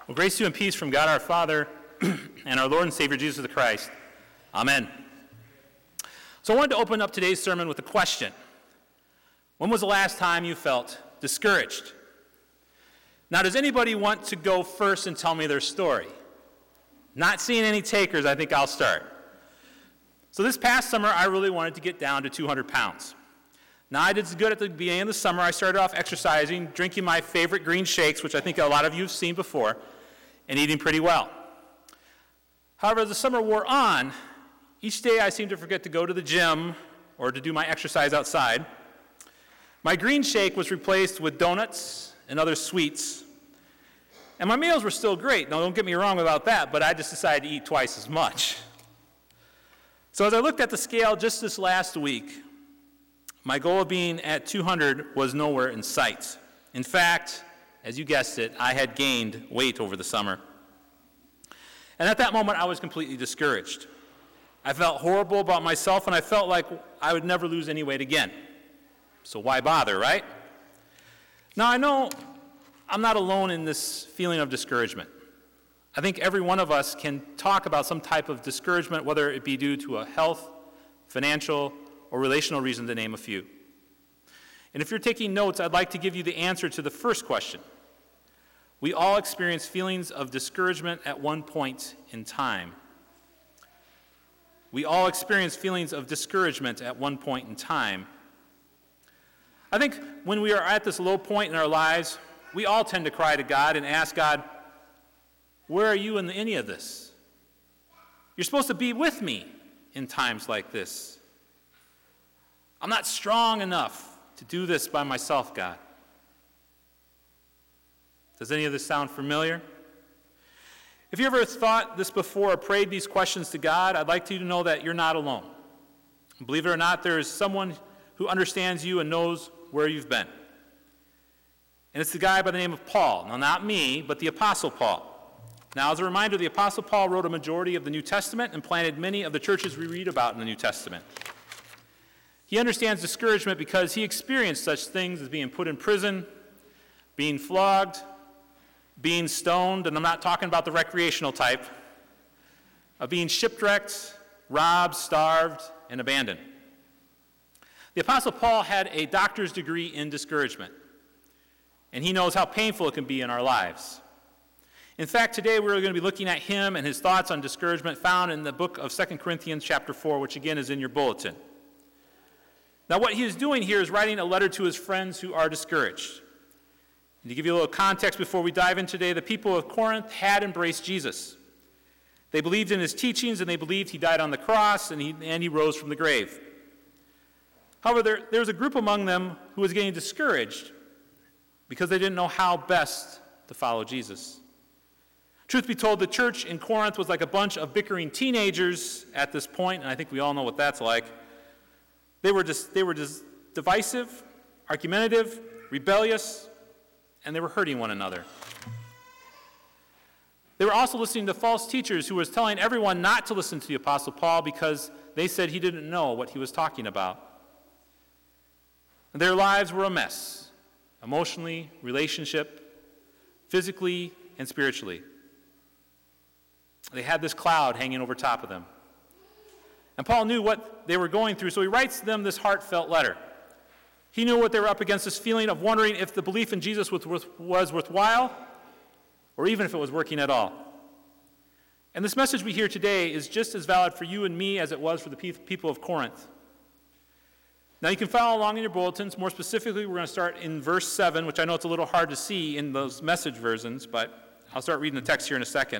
Well, grace to you and peace from God our Father and our Lord and Savior Jesus the Christ. Amen. So I wanted to open up today's sermon with a question. When was the last time you felt discouraged? Now, does anybody want to go first and tell me their story? Not seeing any takers, I think I'll start. So this past summer, I really wanted to get down to 200 pounds. Now, I did good at the beginning of the summer. I started off exercising, drinking my favorite green shakes, which I think a lot of you have seen before, and eating pretty well. However, as the summer wore on, each day I seemed to forget to go to the gym or to do my exercise outside. My green shake was replaced with donuts and other sweets. And my meals were still great. Now, don't get me wrong about that, but I just decided to eat twice as much. So as I looked at the scale just this last week, my goal of being at 200 was nowhere in sight. In fact, as you guessed it, I had gained weight over the summer. And at that moment, I was completely discouraged. I felt horrible about myself, and I felt like I would never lose any weight again. So why bother, right? Now, I know I'm not alone in this feeling of discouragement. I think every one of us can talk about some type of discouragement, whether it be due to a health, financial, or relational reason, to name a few. And if you're taking notes, I'd like to give you the answer to the first question. We all experience feelings of discouragement at one point in time. We all experience feelings of discouragement at one point in time. I think when we are at this low point in our lives, we all tend to cry to God and ask God, where are you in any of this? You're supposed to be with me in times like this. I'm not strong enough to do this by myself, God. Does any of this sound familiar? If you ever thought this before or prayed these questions to God, I'd like you to know that you're not alone. Believe it or not, there is someone who understands you and knows where you've been. And it's the guy by the name of Paul. Now, not me, but the Apostle Paul. Now, as a reminder, the Apostle Paul wrote a majority of the New Testament and planted many of the churches we read about in the New Testament. He understands discouragement because he experienced such things as being put in prison, being flogged, being stoned, and I'm not talking about the recreational type, of being shipwrecked, robbed, starved, and abandoned. The Apostle Paul had a doctor's degree in discouragement, and he knows how painful it can be in our lives. In fact, today we're going to be looking at him and his thoughts on discouragement found in the book of 2 Corinthians chapter 4, which again is in your bulletin. Now, what he is doing here is writing a letter to his friends who are discouraged. And to give you a little context before we dive in today, the people of Corinth had embraced Jesus. They believed in his teachings, and they believed he died on the cross, and he rose from the grave. However, there was a group among them who was getting discouraged because they didn't know how best to follow Jesus. Truth be told, the church in Corinth was like a bunch of bickering teenagers at this point, and I think we all know what that's like. They were just divisive, argumentative, rebellious, and they were hurting one another. They were also listening to false teachers who was telling everyone not to listen to the Apostle Paul because they said he didn't know what he was talking about. And their lives were a mess, emotionally, relationship, physically, and spiritually. They had this cloud hanging over top of them. And Paul knew what they were going through, so he writes them this heartfelt letter. He knew what they were up against, this feeling of wondering if the belief in Jesus was worthwhile, or even if it was working at all. And this message we hear today is just as valid for you and me as it was for the people of Corinth. Now you can follow along in your bulletins. More specifically, we're going to start in verse 7, which I know it's a little hard to see in those message versions, but I'll start reading the text here in a second.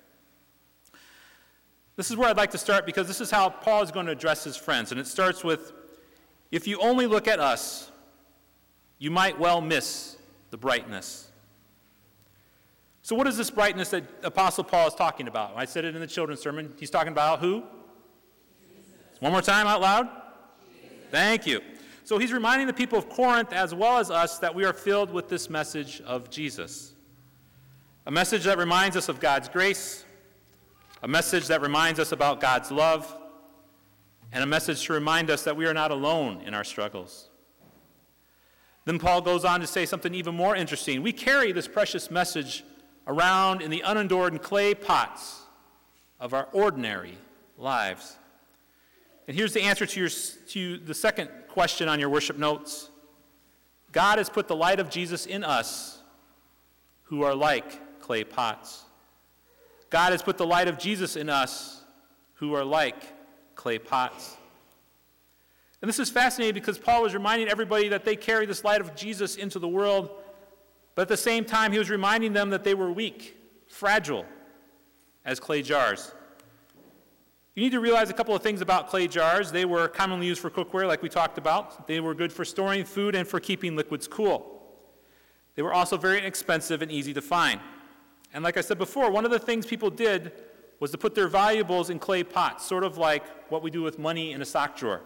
This is where I'd like to start because this is how Paul is going to address his friends. And it starts with, if you only look at us, you might well miss the brightness. So what is this brightness that Apostle Paul is talking about? I said it in the children's sermon. He's talking about who? Jesus. One more time out loud. Jesus. Thank you. So he's reminding the people of Corinth as well as us that we are filled with this message of Jesus. A message that reminds us of God's grace, a message that reminds us about God's love, and a message to remind us that we are not alone in our struggles. Then Paul goes on to say something even more interesting. We carry this precious message around in the unadorned clay pots of our ordinary lives. And here's the answer to the second question on your worship notes. God has put the light of Jesus in us who are like clay pots. God has put the light of Jesus in us who are like clay pots. And this is fascinating because Paul was reminding everybody that they carry this light of Jesus into the world, but at the same time he was reminding them that they were weak, fragile, as clay jars. You need to realize a couple of things about clay jars. They were commonly used for cookware, like we talked about. They were good for storing food and for keeping liquids cool. They were also very inexpensive and easy to find. And like I said before, one of the things people did was to put their valuables in clay pots, sort of like what we do with money in a sock drawer.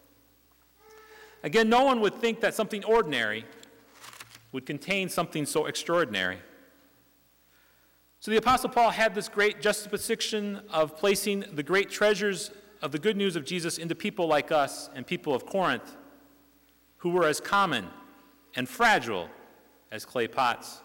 Again, no one would think that something ordinary would contain something so extraordinary. So the Apostle Paul had this great juxtaposition of placing the great treasures of the good news of Jesus into people like us and people of Corinth, who were as common and fragile as clay pots.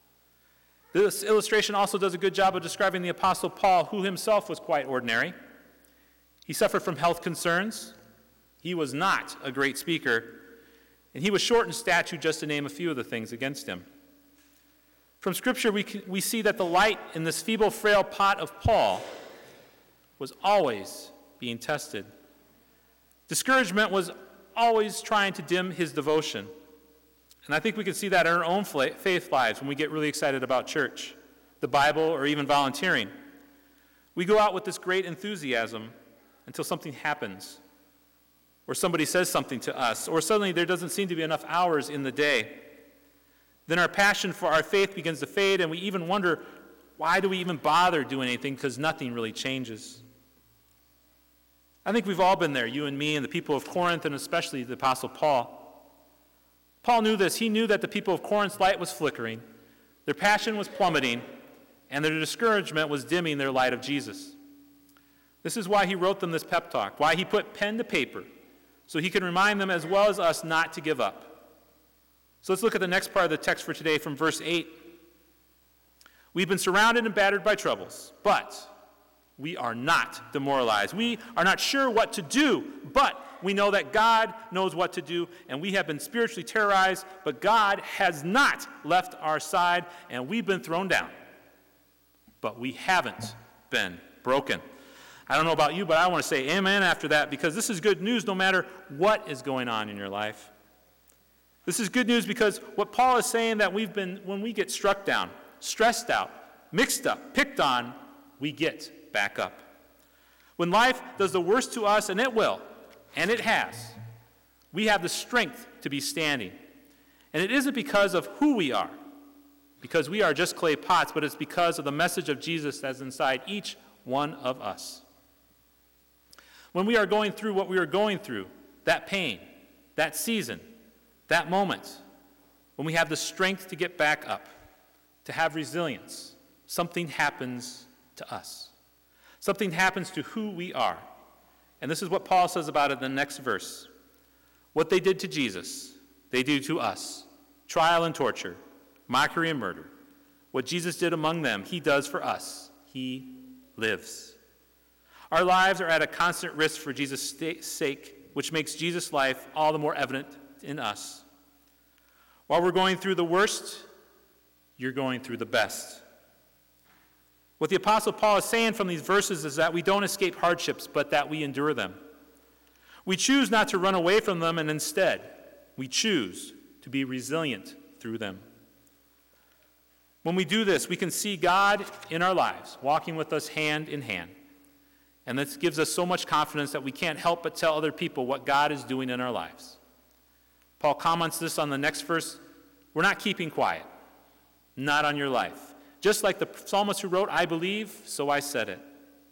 This illustration also does a good job of describing the Apostle Paul, who himself was quite ordinary. He suffered from health concerns. He was not a great speaker, and he was short in stature, just to name a few of the things against him. From Scripture, we see that the light in this feeble, frail pot of Paul was always being tested. Discouragement was always trying to dim his devotion. And I think we can see that in our own faith lives when we get really excited about church, the Bible, or even volunteering. We go out with this great enthusiasm until something happens, or somebody says something to us, or suddenly there doesn't seem to be enough hours in the day. Then our passion for our faith begins to fade, and we even wonder, why do we even bother doing anything? Because nothing really changes. I think we've all been there, you and me and the people of Corinth, and especially the Apostle Paul. Paul knew this. He knew that the people of Corinth's light was flickering, their passion was plummeting, and their discouragement was dimming their light of Jesus. This is why he wrote them this pep talk, why he put pen to paper, so he could remind them as well as us not to give up. So let's look at the next part of the text for today from verse 8. We've been surrounded and battered by troubles, but we are not demoralized. We are not sure what to do, but we know that God knows what to do, and we have been spiritually terrorized, but God has not left our side, and we've been thrown down. But we haven't been broken. I don't know about you, but I want to say amen after that, because this is good news no matter what is going on in your life. This is good news because what Paul is saying that when we get struck down, stressed out, mixed up, picked on, we get back up. When life does the worst to us, and it will, and it has, we have the strength to be standing. And it isn't because of who we are, because we are just clay pots, but it's because of the message of Jesus that's inside each one of us. When we are going through what we are going through, that pain, that season, that moment, when we have the strength to get back up, to have resilience, something happens to us. Something happens to who we are. And this is what Paul says about it in the next verse. What they did to Jesus, they do to us. Trial and torture, mockery and murder. What Jesus did among them, he does for us. He lives. Our lives are at a constant risk for Jesus' sake, which makes Jesus' life all the more evident in us. While we're going through the worst, you're going through the best. What the Apostle Paul is saying from these verses is that we don't escape hardships, but that we endure them. We choose not to run away from them, and instead, we choose to be resilient through them. When we do this, we can see God in our lives, walking with us hand in hand. And this gives us so much confidence that we can't help but tell other people what God is doing in our lives. Paul comments this on the next verse. We're not keeping quiet, not on your life. Just like the psalmist who wrote, I believe, so I said it.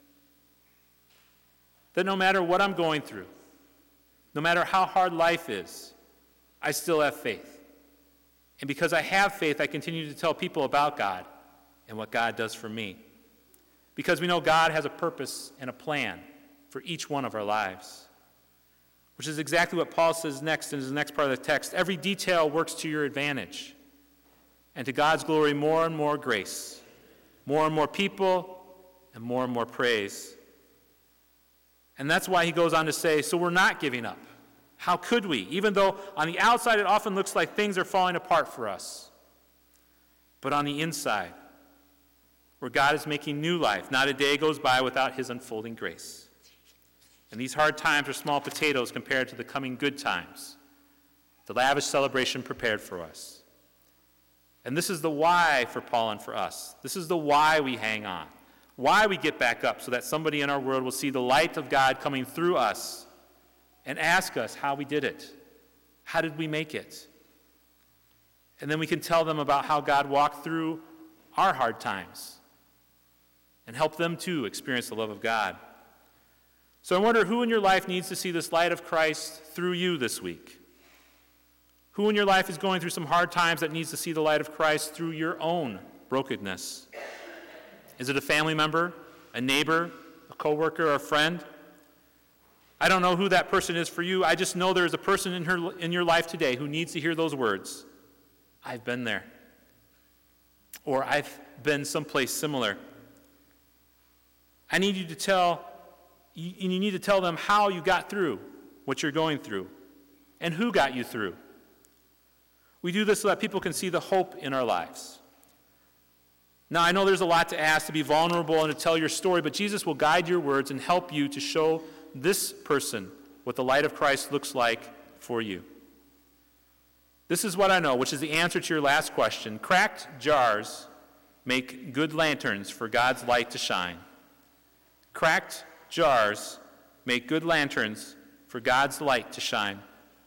That no matter what I'm going through, no matter how hard life is, I still have faith. And because I have faith, I continue to tell people about God and what God does for me. Because we know God has a purpose and a plan for each one of our lives. Which is exactly what Paul says next in his next part of the text. Every detail works to your advantage. And to God's glory, more and more grace more and more people, and more praise. And that's why he goes on to say, so we're not giving up. How could we? Even though on the outside it often looks like things are falling apart for us. But on the inside, where God is making new life, not a day goes by without his unfolding grace. And these hard times are small potatoes compared to the coming good times, the lavish celebration prepared for us. And this is the why for Paul and for us. This is the why we hang on, why we get back up, so that somebody in our world will see the light of God coming through us and ask us how we did it. How did we make it? And then we can tell them about how God walked through our hard times and help them too experience the love of God. So I wonder who in your life needs to see this light of Christ through you this week? Who in your life is going through some hard times that needs to see the light of Christ through your own brokenness? Is it a family member, a neighbor, a coworker, or a friend? I don't know who that person is for you. I just know there is a person in your life today who needs to hear those words. I've been there. Or I've been someplace similar. I need you to tell them how you got through what you're going through and who got you through. We do this so that people can see the hope in our lives. Now, I know there's a lot to ask, to be vulnerable and to tell your story, but Jesus will guide your words and help you to show this person what the light of Christ looks like for you. This is what I know, which is the answer to your last question. Cracked jars make good lanterns for God's light to shine. Cracked jars make good lanterns for God's light to shine.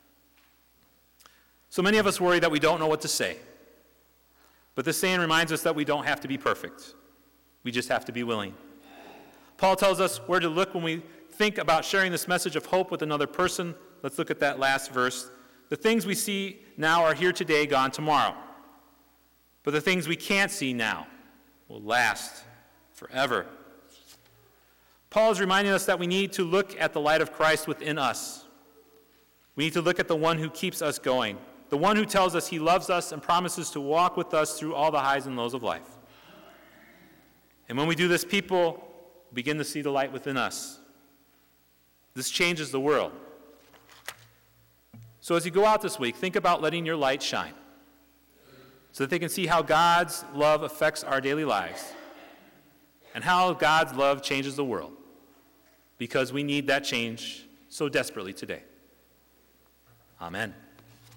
So many of us worry that we don't know what to say. But this saying reminds us that we don't have to be perfect. We just have to be willing. Paul tells us where to look when we think about sharing this message of hope with another person. Let's look at that last verse. The things we see now are here today, gone tomorrow. But the things we can't see now will last forever. Paul is reminding us that we need to look at the light of Christ within us. We need to look at the one who keeps us going, the one who tells us he loves us and promises to walk with us through all the highs and lows of life. And when we do this, people begin to see the light within us. This changes the world. So as you go out this week, think about letting your light shine so that they can see how God's love affects our daily lives and how God's love changes the world, because we need that change so desperately today. Amen.